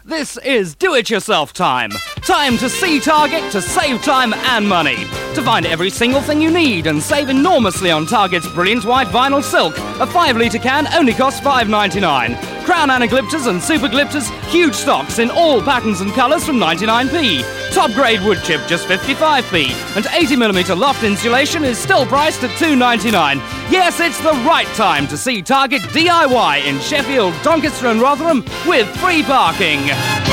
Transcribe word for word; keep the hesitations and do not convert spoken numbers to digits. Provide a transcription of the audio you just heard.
This is do-it-yourself time. Time to see Target to save time and money. To find every single thing you need and save enormously on Target's brilliant white vinyl silk, a five litre can only costs five dollars ninety-nine. Crown Anaglypters and Super Glypters, huge stocks in all patterns and colours from ninety-nine p. Top grade wood chip just fifty-five p. And eighty millimetre loft insulation is still priced at two dollars ninety-nine. Yes, it's the right time to see Target D I Y in Sheffield, Doncaster and Rotherham with free parking.